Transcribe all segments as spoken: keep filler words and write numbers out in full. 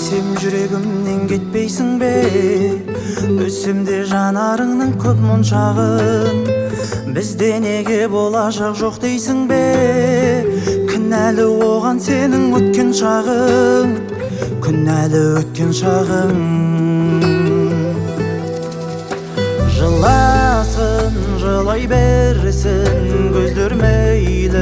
Сен жүрегімнен кетпейсің бе, өсімде жанарыңның көп мұншағын. Бізде неге болашақ жоқ дейсің бе, кінәлі оған сенің өткен шағың, кінәлі өткен шағың. Жыласын, жылай берсін көздер мейлі,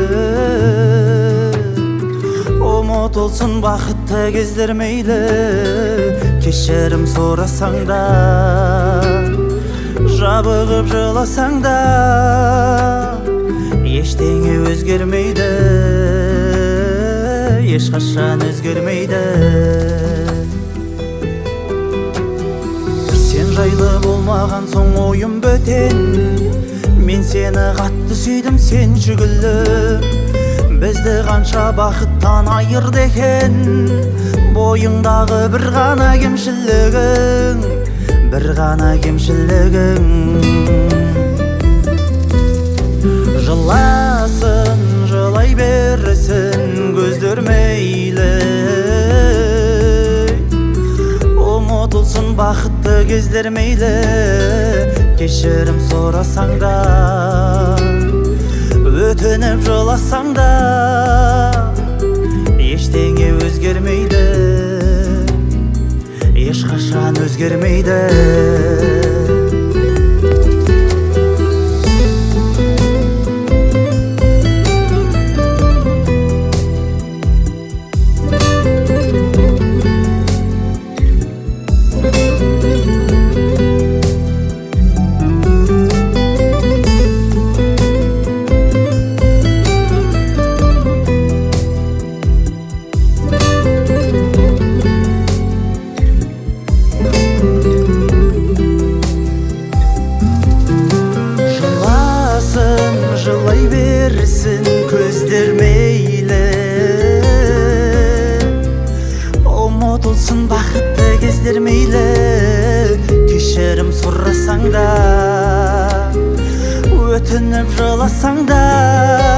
ұмытылсын бақытты кездер мейлі. Кешірім сұрасаң да, жабығып жыласаң да, ештеңе өзгермейді, ешқашан өзгермейді. Сен жайлы болмаған соң ойым бөтен, мен сені қатты сүйдім, сен жүгілі. Бізді қанша бақыттан айырды екен, бойыңдағы бір ғана кемшілігің, бір ғана кемшілігің. Жыласын, жылай берсін көздер мейлі, ұмытылсын бақытты кездер мейлі. Кешірім сұрасаң да, өтініп жыласаң да, ештеңе өзгермейді, ешқашан өзгермейді. Жылай берсін көздер мейлі, ұмытылсын бақытты кездер мейлі. Кешірім сұрасаң да, өтініп жыласаң да,